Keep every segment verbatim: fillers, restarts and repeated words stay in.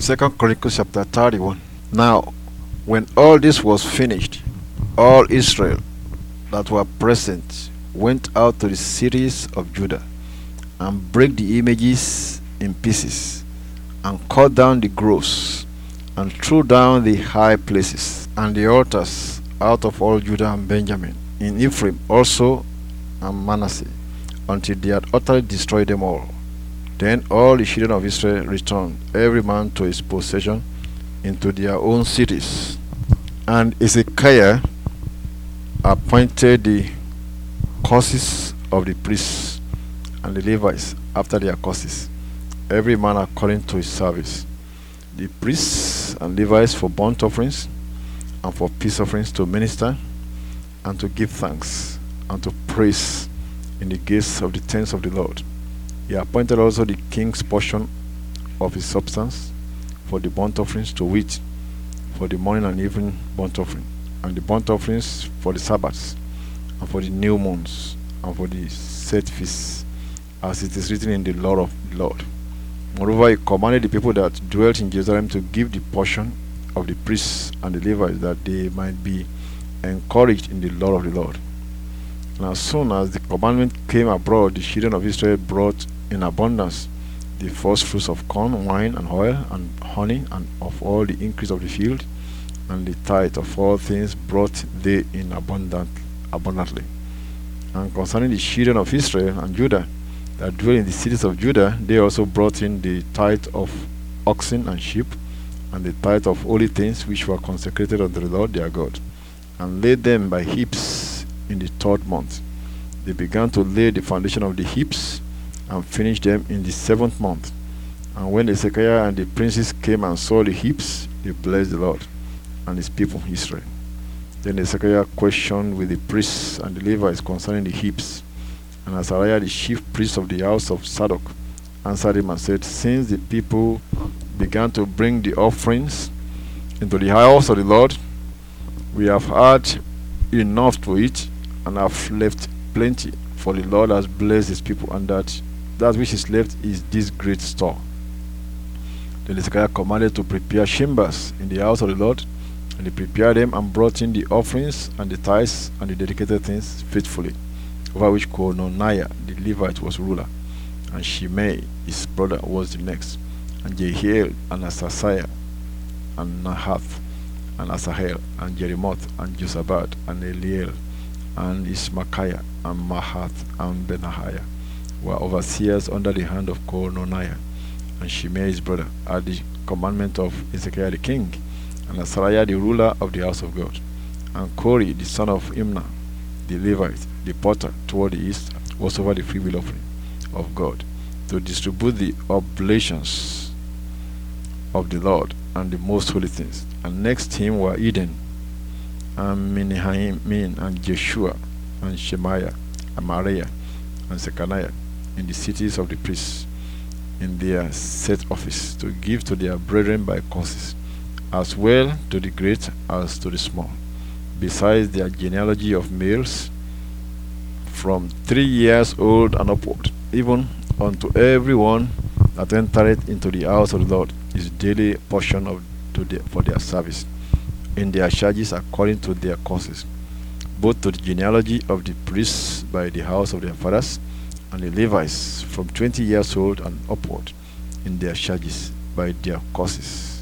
Second Chronicles chapter thirty-one. Now, when all this was finished, all Israel that were present went out to the cities of Judah, and brake the images in pieces, and cut down the groves, and threw down the high places, and the altars out of all Judah and Benjamin, in Ephraim also and Manasseh, until they had utterly destroyed them all. Then all the children of Israel returned, every man to his possession, into their own cities. And Hezekiah appointed the courses of the priests and the Levites after their courses, every man according to his service. The priests and Levites for burnt offerings, and for peace offerings, to minister and to give thanks and to praise in the gates of the tents of the Lord. He appointed also the king's portion of his substance for the burnt offerings, to wit, for the morning and evening burnt offering, and the burnt offerings for the Sabbaths, and for the new moons, and for the set feasts, as it is written in the law of the Lord. Moreover, he commanded the people that dwelt in Jerusalem to give the portion of the priests and the Levites, that they might be encouraged in the law of the Lord. And as soon as the commandment came abroad, the children of Israel brought in abundance the first fruits of corn, wine, and oil, and honey, and of all the increase of the field, and the tithe of all things brought they in abundant, abundantly. And concerning the children of Israel and Judah that dwell in the cities of Judah, they also brought in the tithe of oxen and sheep, and the tithe of holy things which were consecrated unto the Lord their God, and laid them by heaps in the third month. They began to lay the foundation of the heaps, and finished them in the seventh month. And when Hezekiah and the princes came and saw the heaps, they blessed the Lord and his people Israel. Then Hezekiah questioned with the priests and the Levites concerning the heaps. And Azariah, the chief priest of the house of Zadok, answered him and said, Since the people began to bring the offerings into the house of the Lord, we have had enough to eat, and have left plenty, for the Lord has blessed his people, and that that which is left is this great store. Then Hezekiah commanded to prepare chambers in the house of the Lord, and they prepared them, and brought in the offerings and the tithes and the dedicated things faithfully, over which Cononiah the Levite was ruler, and Shimei his brother was the next, and Jehiel, and Asasiah, and Nahath, and Asahel, and Jeremoth, and Josabad, and Eliel, and Ismachiah, and Mahath, and Benahiah were overseers under the hand of Cononiah, and Shimei his brother, at the commandment of Hezekiah the king, and Azariah the ruler of the house of God. And Kori the son of Imnah the Levite, the potter toward the east, was over the freewill offering of God, to distribute the oblations of the Lord and the most holy things. And next him were Eden, and Menahem, and Jeshua, and Shemaiah, and Mariah, and Zechariah, in the cities of the priests, in their set office, to give to their brethren by courses, as well to the great as to the small, besides their genealogy of males from three years old and upward, even unto every one that entereth into the house of the Lord his daily portion of to their, for their service, in their charges according to their courses, both to the genealogy of the priests by the house of their fathers, and the Levites from twenty years old and upward, in their charges by their courses.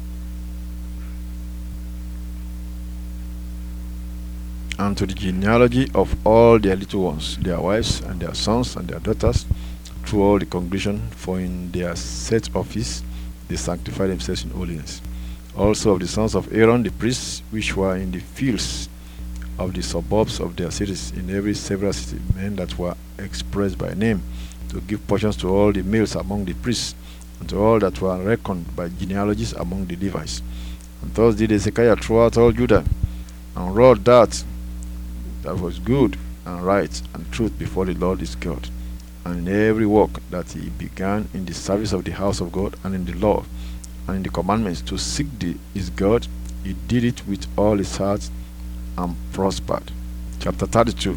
And to the genealogy of all their little ones, their wives, and their sons, and their daughters, through all the congregation, for in their set office they sanctify themselves in holiness. Also of the sons of Aaron the priests, which were in the fields of the suburbs of their cities, in every several city, men that were expressed by name, to give portions to all the males among the priests, and to all that were reckoned by genealogies among the Levites. And thus did Hezekiah throughout all Judah, and wrought that that was good and right and truth before the Lord his God, and in every work that he began in the service of the house of God, and in the law, and in the commandments to seek the, his God, he did it with all his heart, and prospered. Chapter thirty-two.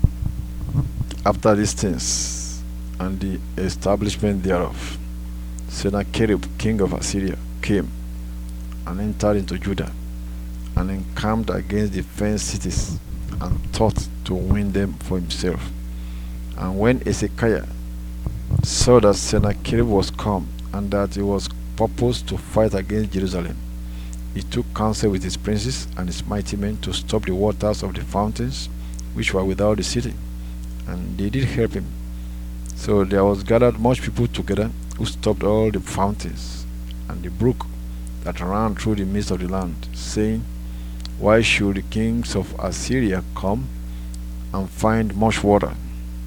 After these things, and the establishment thereof, Sennacherib, king of Assyria, came and entered into Judah and encamped against the fenced cities and thought to win them for himself. And when Hezekiah saw that Sennacherib was come and that he was purposed to fight against Jerusalem, he took counsel with his princes and his mighty men to stop the waters of the fountains which were without the city, and they did help him. So there was gathered much people together, who stopped all the fountains and the brook that ran through the midst of the land, saying, Why should the kings of Assyria come and find much water?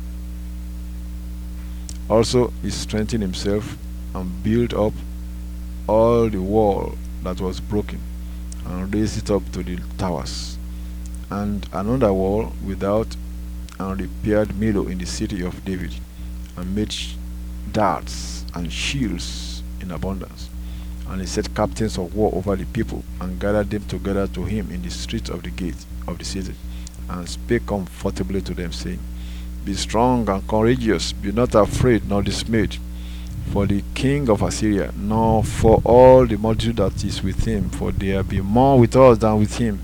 Also he strengthened himself and built up all the wall that was broken, and raised it up to the towers, and another wall without, and repaired Millo in the city of David, and made darts and shields in abundance. And he set captains of war over the people, and gathered them together to him in the street of the gate of the city, and spake comfortably to them, saying, Be strong and courageous, be not afraid nor dismayed for the king of Assyria, nor for all the multitude that is with him, for there be more with us than with him.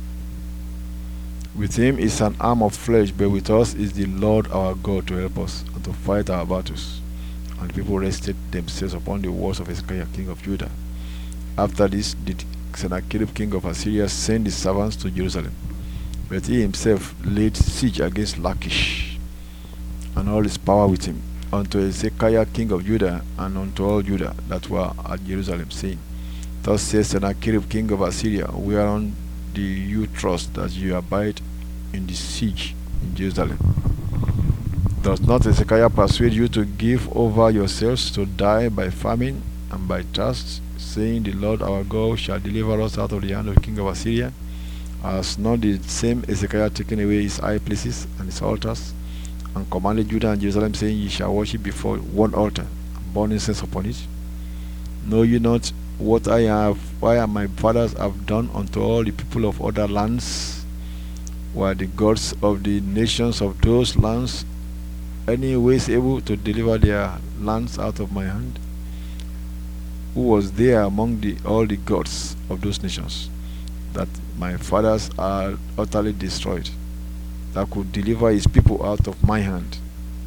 With him is an arm of flesh, but with us is the Lord our God to help us and to fight our battles. And the people rested themselves upon the walls of Hezekiah king of Judah. After this did Sennacherib king of Assyria send his servants to Jerusalem, but he himself laid siege against Lachish, and all his power with him, unto Hezekiah king of Judah, and unto all Judah that were at Jerusalem, saying, Thus says Sennacherib king of Assyria, whereon do you trust that you abide in the siege in Jerusalem? Does not Hezekiah persuade you to give over yourselves to die by famine and by thirst, saying, The Lord our God shall deliver us out of the hand of the king of Assyria? Has not the same Hezekiah taken away his high places and his altars, and commanded Judah and Jerusalem, saying, Ye shall worship before one altar, and burn incense upon it? Know you not what I have, why my fathers have done unto all the people of other lands? Were the gods of the nations of those lands any ways able to deliver their lands out of my hand? Who was there among the all the gods of those nations that my fathers are utterly destroyed, that could deliver his people out of my hand?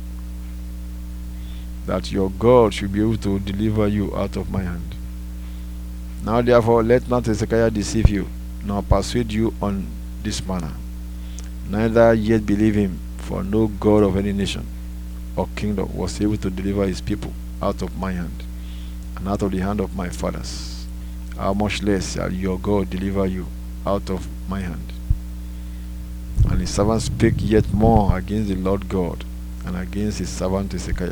That your God should be able to deliver you out of my hand. Now therefore let not Hezekiah deceive you, nor persuade you on this manner, neither yet believe him, for no God of any nation or kingdom was able to deliver his people out of my hand, and out of the hand of my fathers. How much less shall your God deliver you out of my hand? And his servant spake yet more against the Lord God, and against his servant Hezekiah.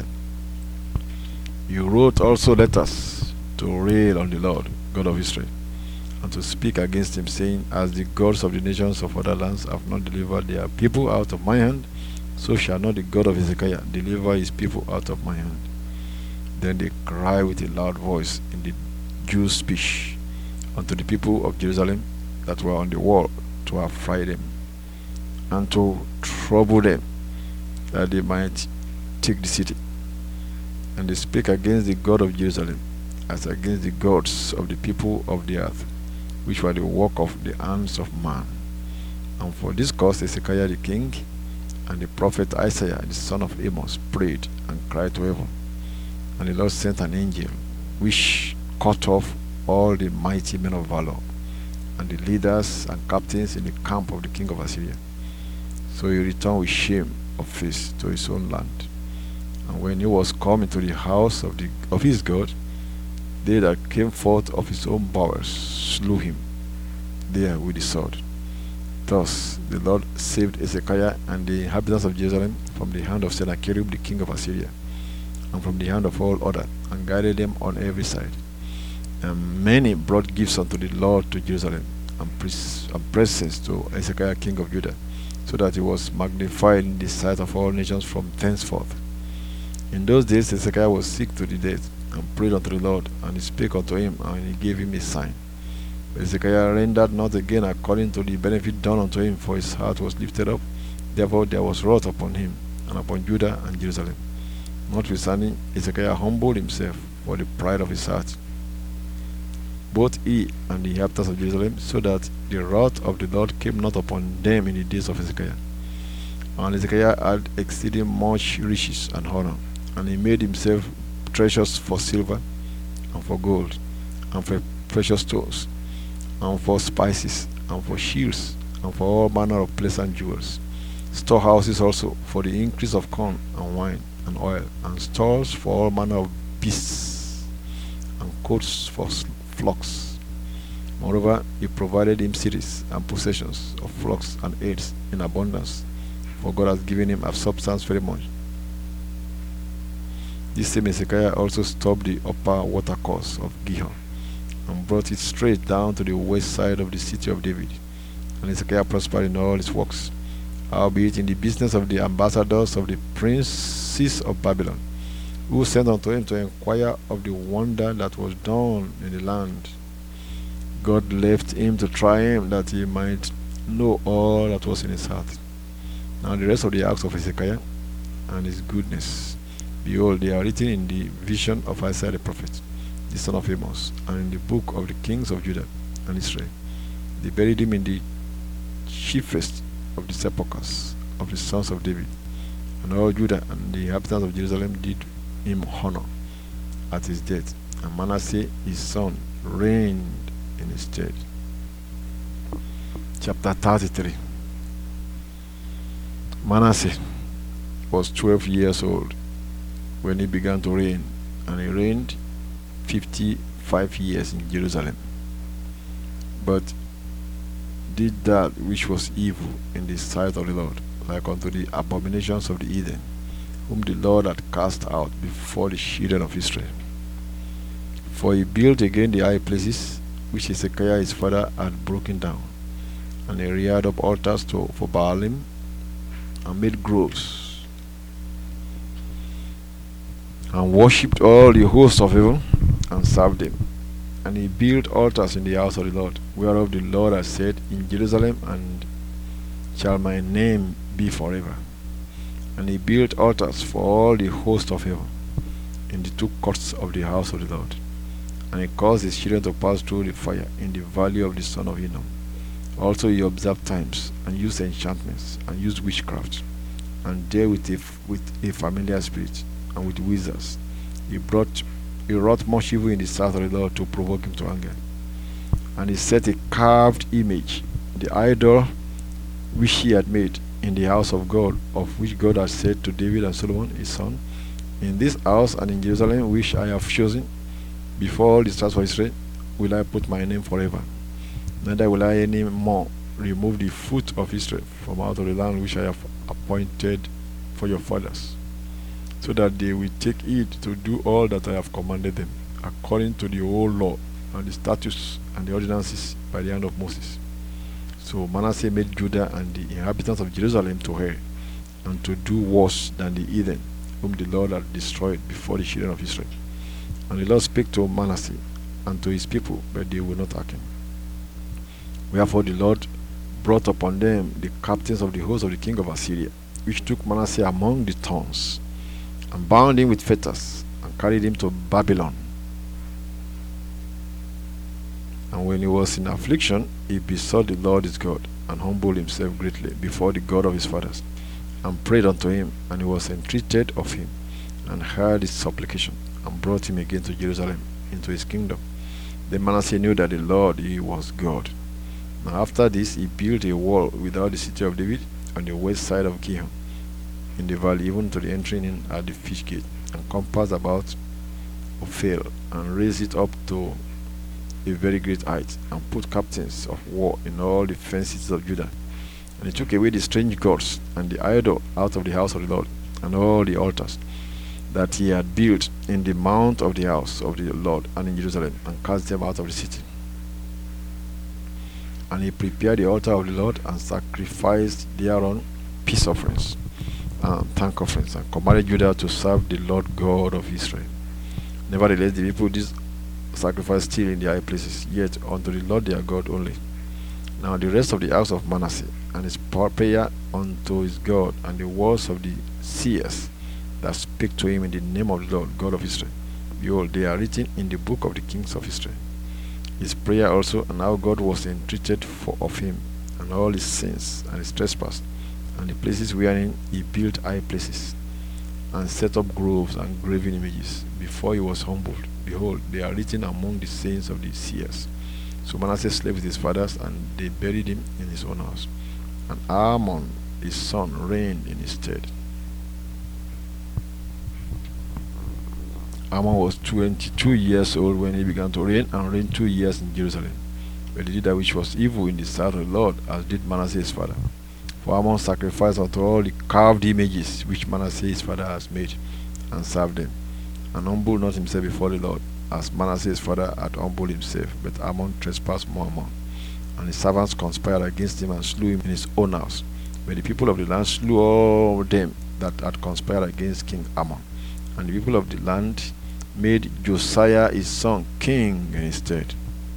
He wrote also letters to rail on the Lord God of Israel, and to speak against him, saying, As the gods of the nations of other lands have not delivered their people out of my hand, so shall not the God of Hezekiah deliver his people out of my hand. Then they cried with a loud voice in the Jews' speech unto the people of Jerusalem that were on the wall, to affright them, and to trouble them, that they might take the city. And they spake against the God of Jerusalem, as against the gods of the people of the earth, which were the work of the hands of man. And for this cause Hezekiah the king and the prophet Isaiah the son of Amos prayed and cried to heaven. And the Lord sent an angel, which cut off all the mighty men of valor, and the leaders and captains in the camp of the king of Assyria. So he returned with shame of face to his own land. And when he was come into the house of the of his God, they that came forth of his own bowels slew him there with the sword. Thus the Lord saved Hezekiah and the inhabitants of Jerusalem from the hand of Sennacherib the king of Assyria, and from the hand of all others, and guided them on every side. And many brought gifts unto the Lord to Jerusalem, and, pres and presents to Hezekiah king of Judah, so that he was magnified in the sight of all nations from thenceforth. In those days Hezekiah was sick to the death, and prayed unto the Lord, and he spake unto him, and he gave him a sign. But Hezekiah rendered not again according to the benefit done unto him, for his heart was lifted up. Therefore there was wrath upon him, and upon Judah and Jerusalem. Notwithstanding, Hezekiah humbled himself for the pride of his heart, both he and the inhabitants of Jerusalem, so that the wrath of the Lord came not upon them in the days of Hezekiah. And Hezekiah had exceeding much riches and honor, and he made himself treasures for silver, and for gold, and for precious stones, and for spices, and for shields, and for all manner of pleasant jewels, storehouses also for the increase of corn and wine and oil, and stalls for all manner of beasts, and coats for flocks. Moreover, he provided him cities and possessions of flocks and herds in abundance, for God has given him a substance very much. This same Hezekiah also stopped the upper watercourse of Gihon, and brought it straight down to the west side of the city of David. And Hezekiah prospered in all his works, howbeit in the business of the ambassadors of the princes of Babylon, who sent unto him to inquire of the wonder that was done in the land. God left him to try him, that he might know all that was in his heart. Now the rest of the acts of Hezekiah and his goodness, behold, they are written in the vision of Isaiah the prophet, the son of Amos, and in the book of the kings of Judah and Israel. They buried him in the chiefest of the sepulchres of the sons of David, and all Judah and the inhabitants of Jerusalem did him honor at his death, and Manasseh his son reigned in his stead. Chapter thirty-three. Manasseh was twelve years old when he began to reign, and he reigned fifty-five years in Jerusalem, but did that which was evil in the sight of the Lord, like unto the abominations of the heathen, whom the Lord had cast out before the children of Israel. For he built again the high places which Hezekiah his father had broken down, and he reared up altars to, for Baalim, and made groves, and worshipped all the hosts of heaven, and served them. And he built altars in the house of the Lord, whereof the Lord has said, in Jerusalem and shall my name be forever. And he built altars for all the host of heaven in the two courts of the house of the Lord. And he caused his children to pass through the fire in the valley of the son of Hinnom. Also he observed times, and used enchantments, and used witchcraft, and dealt with a, with a familiar spirit, and with wizards. He brought he wrought much evil in the sight of the Lord to provoke him to anger. And he set a carved image, the idol which he had made, in the house of God, of which God had said to David and Solomon his son, in this house and in Jerusalem which I have chosen, before all the stars of Israel, will I put my name forever. Neither will I any more remove the foot of Israel from out of the land which I have appointed for your fathers, so that they will take heed to do all that I have commanded them, according to the whole law and the statutes and the ordinances by the hand of Moses. So Manasseh made Judah and the inhabitants of Jerusalem to err, and to do worse than the heathen, whom the Lord had destroyed before the children of Israel. And the Lord spake to Manasseh and to his people, but they would not hearken. Wherefore the Lord brought upon them the captains of the host of the king of Assyria, which took Manasseh among the thorns, and bound him with fetters, and carried him to Babylon. And when he was in affliction, he besought the Lord his God, and humbled himself greatly before the God of his fathers, and prayed unto him, and he was entreated of him, and heard his supplication, and brought him again to Jerusalem, into his kingdom. Then Manasseh knew that the Lord, he was God. Now after this, he built a wall without the city of David, on the west side of Gihon, in the valley, even to the entering in at the fish gate, and compassed about Ophel, and raised it up to a very great height, and put captains of war in all the fenced cities of Judah. And he took away the strange gods and the idol out of the house of the Lord, and all the altars that he had built in the mount of the house of the Lord and in Jerusalem, and cast them out of the city. And he prepared the altar of the Lord, and sacrificed thereon peace offerings and thank offerings, and commanded Judah to serve the Lord God of Israel. Nevertheless, the people did sacrifice still in the high places, yet unto the Lord their God only. Now the rest of the house of Manasseh, and his prayer unto his God, and the words of the seers that spake to him in the name of the Lord God of Israel, behold, they are written in the book of the kings of Israel. His prayer also, and how God was entreated for of him, and all his sins and his trespass, and the places wherein he built high places, and set up groves and graven images, before he was humbled. Behold, they are written among the saints of the seers. So Manasseh slept with his fathers, and they buried him in his own house. And Amon his son reigned in his stead. Amon was twenty-two years old when he began to reign, and reigned two years in Jerusalem. But he did that which was evil in the sight of the Lord, as did Manasseh his father. For Amon sacrificed unto all the carved images which Manasseh his father has made, and served them, and humbled not himself before the Lord, as Manasseh his father had humbled himself. But Amon trespassed more and more, and his servants conspired against him, and slew him in his own house. But the people of the land slew all them that had conspired against King Amon. And the people of the land made Josiah his son king in his stead.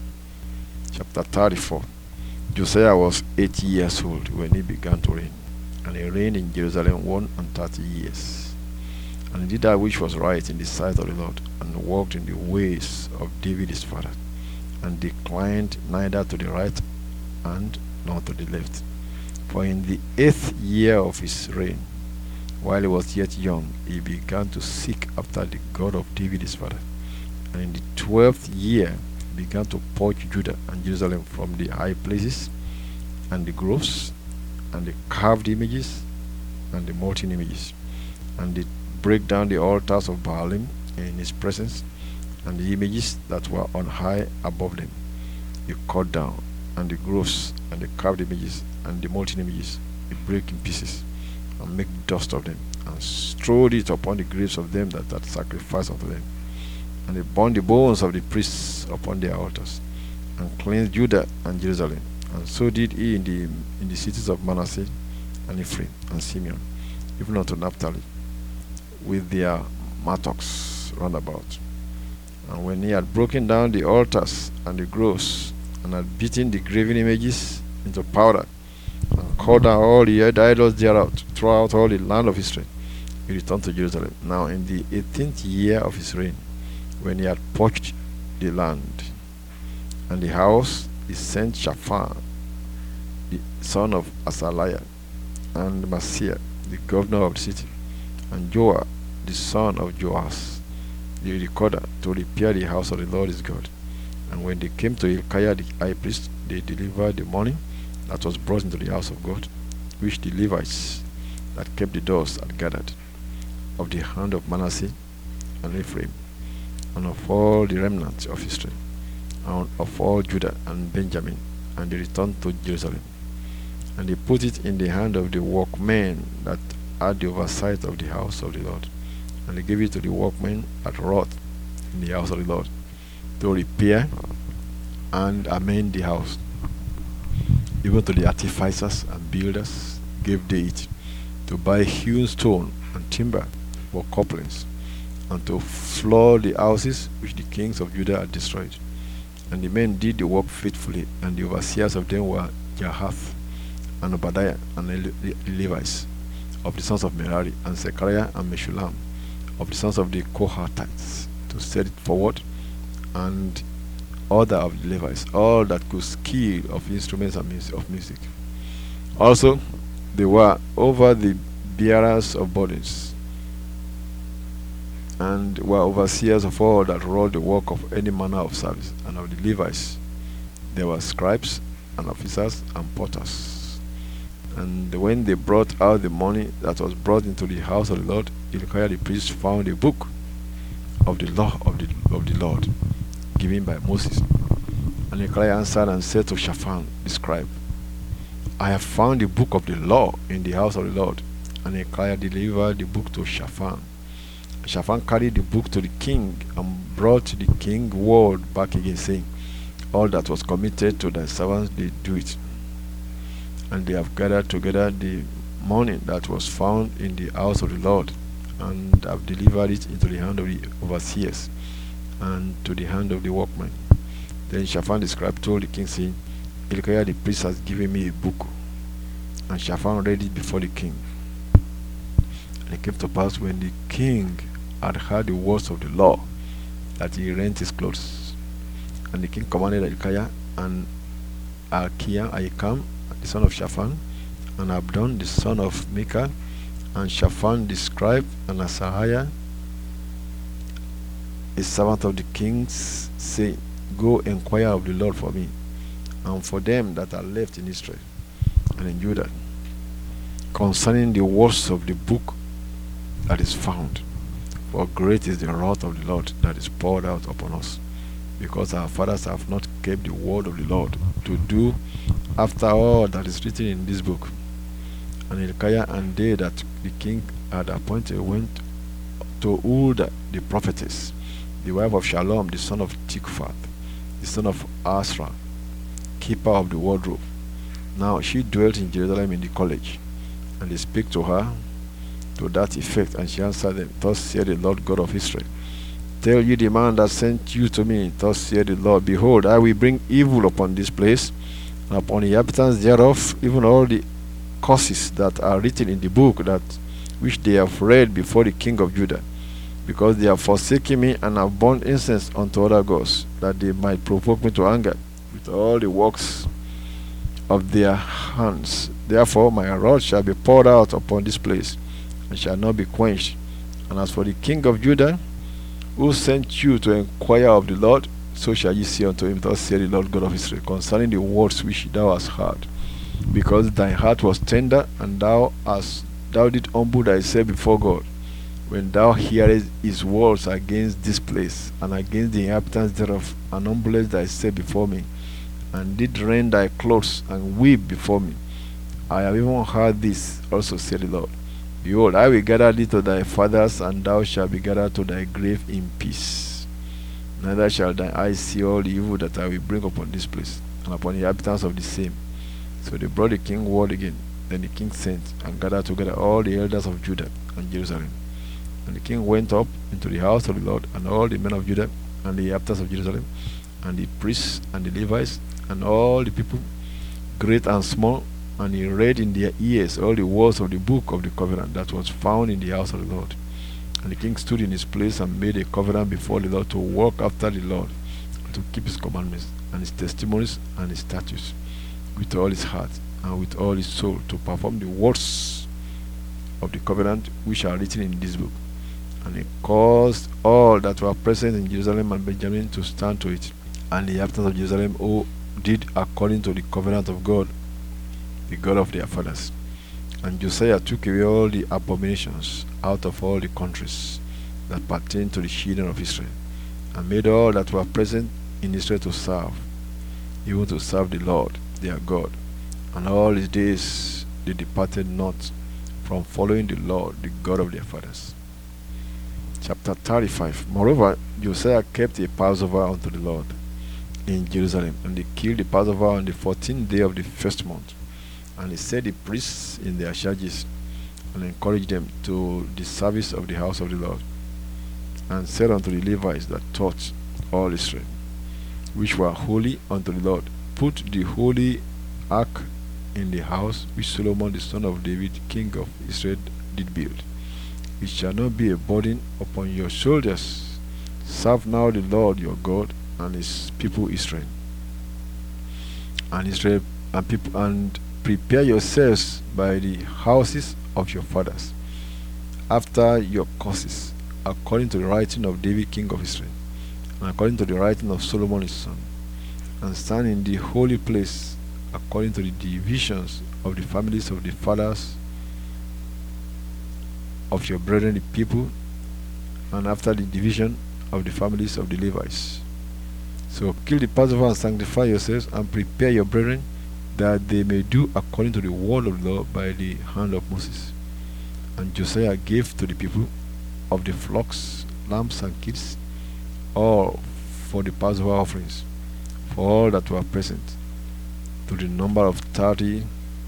Chapter thirty-four. Josiah was eighty years old when he began to reign, and he reigned in Jerusalem one and thirty years. And he did that which was right in the sight of the Lord, and walked in the ways of David his father, and declined neither to the right hand nor to the left. For in the eighth year of his reign, while he was yet young, he began to seek after the God of David his father. And in the twelfth year he began to purge Judah and Jerusalem from the high places, and the groves, and the carved images, and the molten images, and did break down the altars of Baalim in his presence, and the images that were on high above them. He cut down, and the groves, and the carved images, and the molten images he brake in pieces, and make dust of them, and strewed it upon the graves of them that had sacrificed unto them. And they burned the bones of the priests upon their altars, and cleansed Judah and Jerusalem. And so did he in the in the cities of Manasseh, and Ephraim, and Simeon, even unto Naphtali, with their mattocks round about. And when he had broken down the altars and the groves, and had beaten the graven images into powder, and cut down all the idols thereof throughout all the land of Israel, he returned to Jerusalem. Now in the eighteenth year of his reign, when he had purged the land and the house, he sent Shaphan the son of Asaliah, and Maaseiah the governor of the city, and Joah the son of Joas the recorder, to repair the house of the Lord his God. And when they came to Hilkiah the high priest, they delivered the money that was brought into the house of God, which the Levites that kept the doors had gathered, of the hand of Manasseh and Ephraim, and of all the remnants of Israel, and of all Judah and Benjamin. And they returned to Jerusalem. And they put it in the hand of the workmen that had the oversight of the house of the Lord. And they gave it to the workmen that wrought in the house of the Lord, to repair and amend the house. Even to the artificers and builders gave they it, to buy hewn stone and timber for couplings, and to floor the houses which the kings of Judah had destroyed. And the men did the work faithfully, and the overseers of them were Jahath, and Obadiah, and the Levites, of the sons of Merari, and Zechariah and Meshullam, of the sons of the Kohathites, to set it forward, and other of the Levites, all that could skill of instruments and music, of music. Also, they were over the bearers of burdens, and were overseers of all that wrought the work of any manner of service. And of the Levites, there were scribes and officers and potters. And when they brought out the money that was brought into the house of the Lord, Hilkiah the priest found a book of the law of the of the Lord, given by Moses. And Hilkiah answered and said to Shaphan the scribe, I have found the book of the law in the house of the Lord. And Hilkiah delivered the book to Shaphan. And Shaphan carried the book to the king, and brought the king word back again, saying, all that was committed to thy servants, they do it. And they have gathered together the money that was found in the house of the Lord, and have delivered it into the hand of the overseers, and to the hand of the workmen. Then Shaphan the scribe told the king, saying, Hilkiah the priest has given me a book. And Shaphan read it before the king. And it came to pass, when the king had heard the words of the law, that he rent his clothes. And the king commanded Hilkiah and Alkiah, Ahikam, the son of Shaphan, and Abdon, the son of Micah, and Shaphan the scribe, and Asahiah, a servant of the king's, saying, Go inquire of the Lord for me, and for them that are left in Israel and in Judah, concerning the words of the book that is found. For great is the wrath of the Lord that is poured out upon us, because our fathers have not kept the word of the Lord, to do after all that is written in this book. And Hilkiah and they that the king had appointed went to Huldah the prophetess, the wife of Shalom the son of Tikvath, the son of Asra, keeper of the wardrobe. Now she dwelt in Jerusalem in the college, and they spake to her to that effect, and she answered them, Thus saith the Lord God of Israel, Tell ye the man that sent you to me, Thus saith the Lord, Behold, I will bring evil upon this place, and upon the inhabitants thereof, even all the curses that are written in the book that which they have read before the king of Judah, because they have forsaken me and have burned incense unto other gods, that they might provoke me to anger with all the works of their hands. Therefore my wrath shall be poured out upon this place, and shall not be quenched. And as for the king of Judah, who sent you to inquire of the Lord, so shall ye say unto him, Thus saith the Lord God of Israel, concerning the words which thou hast heard, because thy heart was tender, and thou hast thou did humble thyself before God, when thou hearest his words against this place, and against the inhabitants thereof, and humblest thyself before me, and did rend thy clothes, and weep before me. I have even heard this also, said the Lord. Behold, I will gather thee to thy fathers, and thou shalt be gathered to thy grave in peace. Neither shall thine eyes see all the evil that I will bring upon this place, and upon the inhabitants of the same. So they brought the king word again. Then the king sent and gathered together all the elders of Judah and Jerusalem. And the king went up into the house of the Lord, and all the men of Judah and the inhabitants of Jerusalem, and the priests and the Levites, and all the people, great and small, and he read in their ears all the words of the book of the covenant that was found in the house of the Lord. And the king stood in his place and made a covenant before the Lord to walk after the Lord, and to keep his commandments and his testimonies and his statutes with all his heart and with all his soul, to perform the words of the covenant which are written in this book. And he caused all that were present in Jerusalem and Benjamin to stand to it, and the inhabitants of Jerusalem who did according to the covenant of God, the God of their fathers. And Josiah took away all the abominations out of all the countries that pertained to the children of Israel, and made all that were present in Israel to serve, even to serve the Lord their God. And all his days they departed not from following the Lord, the God of their fathers. Chapter thirty-five. Moreover, Josiah kept a Passover unto the Lord in Jerusalem, and they killed the Passover on the fourteenth day of the first month. And he set the priests in their charges, and encouraged them to the service of the house of the Lord, and said unto the Levites that taught all Israel, which were holy unto the Lord, Put the holy ark in the house which Solomon the son of David king of Israel did build. It shall not be a burden upon your shoulders. Serve now the Lord your God and his people Israel, and Israel and people, and prepare yourselves by the houses of your fathers, after your courses, according to the writing of David king of Israel, and according to the writing of Solomon his son, and stand in the holy place, according to the divisions of the families of the fathers of your brethren the people, and after the division of the families of the Levites. So kill the Passover and sanctify yourselves, and prepare your brethren, that they may do according to the word of the Lord by the hand of Moses. And Josiah gave to the people of the flocks, lambs, and kids, all for the Passover offerings, for all that were present, to the number of thirty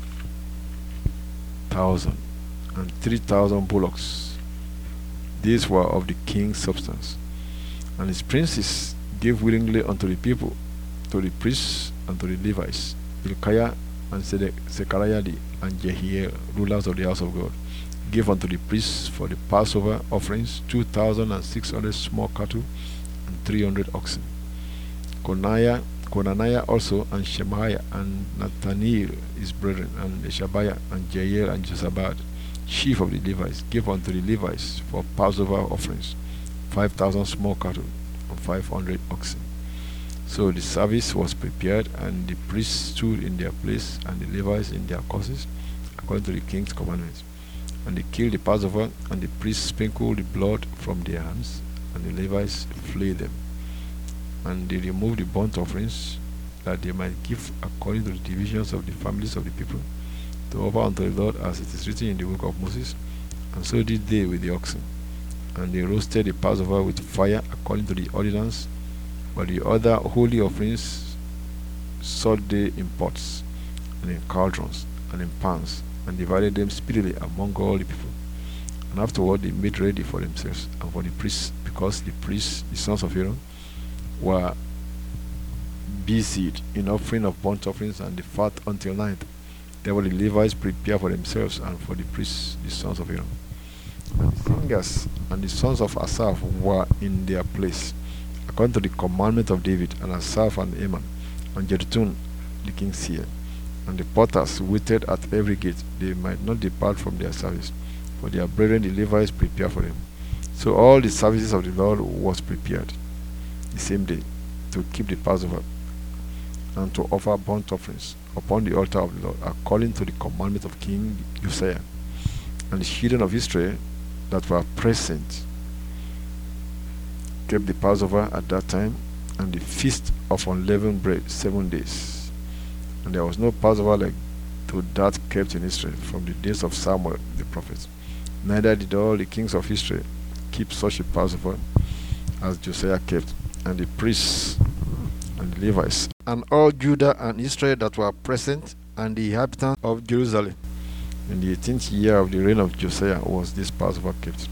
thousand, and three thousand bullocks. These were of the king's substance. And his princes gave willingly unto the people, to the priests, and to the Levites, Hilkiah and Zechariah and Jehiel, rulers of the house of God, gave unto the priests for the Passover offerings two thousand and six hundred small cattle, and three hundred oxen. Conaiah, Conaniah also, and Shemaiah, and Nathaniel his brethren, and Shabiah, and Jael, and Josabad, chief of the Levites, gave unto the Levites for Passover offerings five thousand small cattle and five hundred oxen. So the service was prepared, and the priests stood in their place, and the Levites in their courses, according to the king's commandments. And they killed the Passover, and the priests sprinkled the blood from their hands, and the Levites flayed them. And they removed the burnt offerings, that they might give according to the divisions of the families of the people, to offer unto the Lord, as it is written in the book of Moses. And so did they with the oxen. And they roasted the Passover with fire according to the ordinance, but the other holy offerings sought they in pots, and in cauldrons, and in pans, and divided them speedily among all the people. And afterward they made ready for themselves and for the priests, because the priests, the sons of Aaron, were busied in offering of burnt offerings and the fat until night. Therefore the Levites prepared for themselves and for the priests, the sons of Aaron. And the singers and the sons of Asaph were in their place, according to the commandment of David, and Asaph and Heman, and Jeduthun the king's seer. And the porters waited at every gate, they might not depart from their service, for their brethren the Levites prepared for them. So all the services of the Lord was prepared the same day, to keep the Passover, and to offer burnt offerings upon the altar of the Lord, according to the commandment of King Josiah. And the children of Israel that were present kept the Passover at that time, and the feast of unleavened bread seven days. And there was no Passover like to that kept in Israel from the days of Samuel the prophet. Neither did all the kings of Israel keep such a Passover as Josiah kept, and the priests and the Levites, and all Judah and Israel that were present, and the inhabitants of Jerusalem. In the eighteenth year of the reign of Josiah was this Passover kept.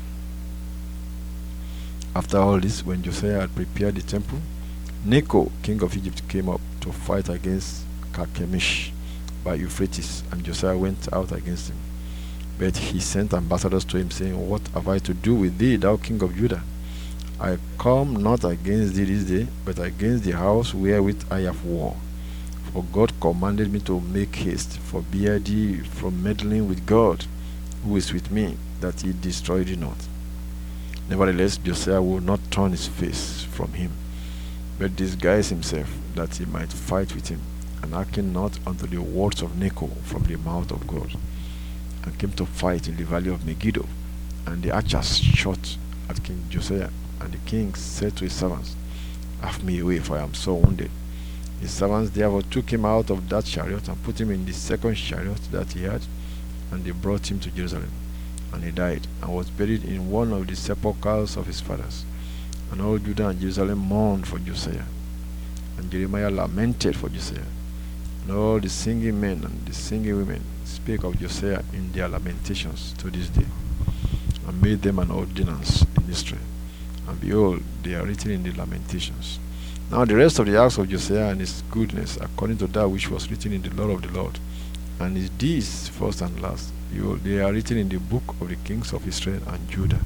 After all this, when Josiah had prepared the temple, Necho, king of Egypt, came up to fight against Carchemish by Euphrates, and Josiah went out against him. But he sent ambassadors to him, saying, What have I to do with thee, thou king of Judah? I come not against thee this day, but against the house wherewith I have war. For God commanded me to make haste, forbear thee from meddling with God, who is with me, that he destroy thee not. Nevertheless, Josiah would not turn his face from him, but disguise himself, that he might fight with him, and hearken not unto the words of Necho from the mouth of God, and came to fight in the valley of Megiddo. And the archers shot at King Josiah. And the king said to his servants, Have me away, for I am so wounded. His servants therefore took him out of that chariot, and put him in the second chariot that he had, and they brought him to Jerusalem. And he died, and was buried in one of the sepulchres of his fathers. And all Judah and Jerusalem mourned for Josiah, and Jeremiah lamented for Josiah. And all the singing men and the singing women spake of Josiah in their lamentations to this day, and made them an ordinance in Israel. And behold, they are written in the Lamentations. Now the rest of the acts of Josiah and his goodness, according to that which was written in the law of the Lord, and his deeds first and last, behold, they are written in the book of the kings of Israel and Judah.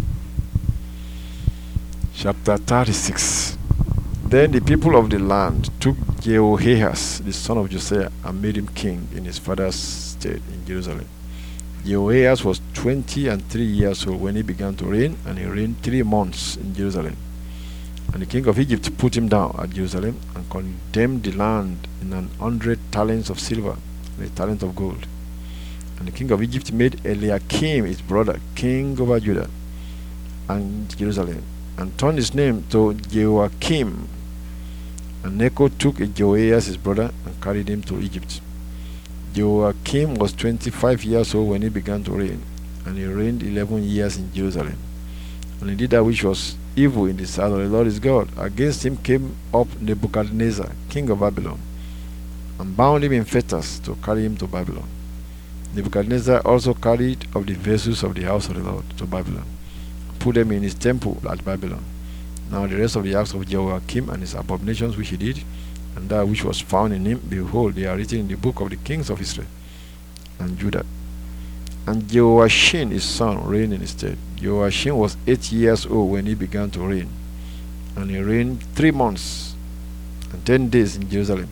Chapter thirty-six. Then the people of the land took Jehoahaz, the son of Josiah, and made him king in his father's stead in Jerusalem. Jehoahaz was twenty and three years old when he began to reign, and he reigned three months in Jerusalem. And the king of Egypt put him down at Jerusalem, and condemned the land in an hundred talents of silver and a talent of gold. And the king of Egypt made Eliakim his brother king over Judah and Jerusalem, and turned his name to Jehoiakim. And Necho took Jehoahaz his brother, and carried him to Egypt. Jehoiakim was twenty-five years old when he began to reign, and he reigned eleven years in Jerusalem. And he did that which was evil in the sight of the Lord his God. Against him came up Nebuchadnezzar, king of Babylon, and bound him in fetters to carry him to Babylon. Nebuchadnezzar also carried of the vessels of the house of the Lord to Babylon, and put them in his temple at Babylon. Now the rest of the acts of Jehoiakim and his abominations which he did, and that which was found in him, behold, they are written in the book of the kings of Israel and Judah. And Jehoiachin his son reigned in his stead. Jehoiachin was eight years old when he began to reign, And he reigned three months and ten days in Jerusalem.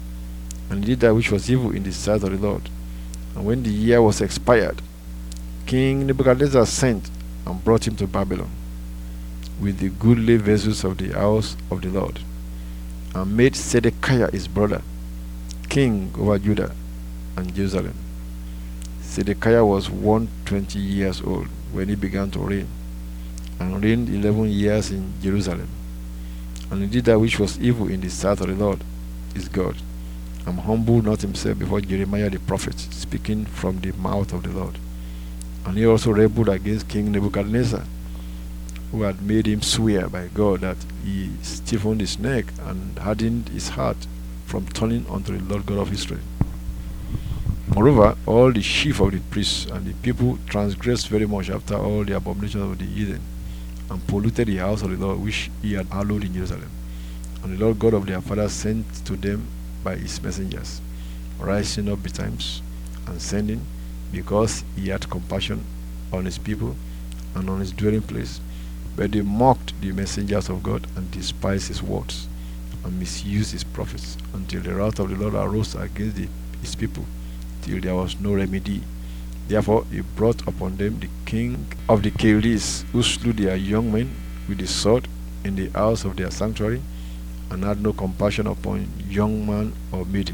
And he did that which was evil in the sight of the Lord. And when the year was expired, King Nebuchadnezzar sent and brought him to Babylon with the goodly vessels of the house of the Lord, and made Zedekiah his brother king over Judah and Jerusalem. Zedekiah was one hundred twenty years old when he began to reign, and reigned eleven years in Jerusalem. And he did that which was evil in the sight of the Lord his God, and humbled not himself before Jeremiah the prophet, speaking from the mouth of the Lord. And he also rebelled against King Nebuchadnezzar, who had made him swear by God that he stiffened his neck and hardened his heart from turning unto the Lord God of Israel. Moreover, all the chief of the priests and the people transgressed very much after all the abominations of the heathen, and polluted the house of the Lord which he had hallowed in Jerusalem. And the Lord God of their fathers sent to them by his messengers, rising up betimes and sending, because he had compassion on his people and on his dwelling place. But they mocked the messengers of God, and despised his words, and misused his prophets, until the wrath of the Lord arose against the, his people, till there was no remedy. Therefore he brought upon them the king of the Chaldees, who slew their young men with the sword in the house of their sanctuary, and had no compassion upon young man or maiden,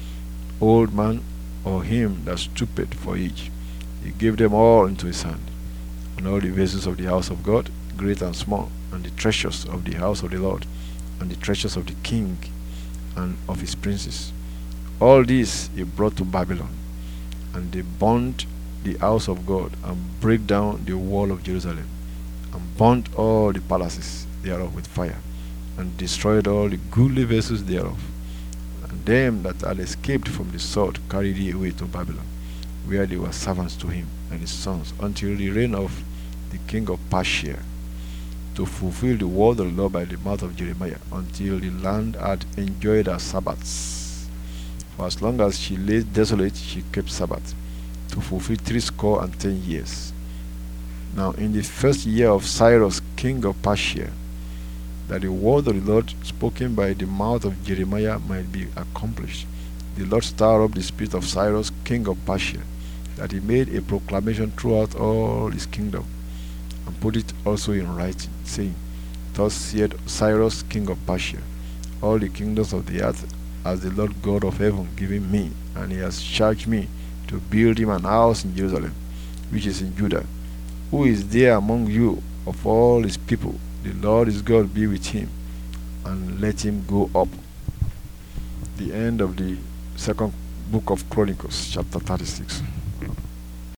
old man or him that stooped for age. He gave them all into his hand, and all the vessels of the house of God, great and small, and the treasures of the house of the Lord, and the treasures of the king and of his princes. All these he brought to Babylon, and they burned the house of God, and brake down the wall of Jerusalem, and burnt all the palaces thereof with fire, and destroyed all the goodly vessels thereof. And them that had escaped from the sword carried he away to Babylon, where they were servants to him and his sons, until the reign of the king of Persia, to fulfill the word of the Lord by the mouth of Jeremiah, until the land had enjoyed her Sabbaths. For as long as she lay desolate, she kept Sabbath, to fulfill threescore and ten years. Now in the first year of Cyrus king of Persia, that the word of the Lord spoken by the mouth of Jeremiah might be accomplished, the Lord stirred up the spirit of Cyrus king of Persia, that he made a proclamation throughout all his kingdom, and put it also in writing, saying, Thus said Cyrus king of Persia, all the kingdoms of the earth has the Lord God of heaven given me, and he has charged me to build him an house in Jerusalem, which is in Judah. Who is there among you of all his people? The Lord his God be with him, and let him go up. The end of the second book of Chronicles, chapter thirty-six.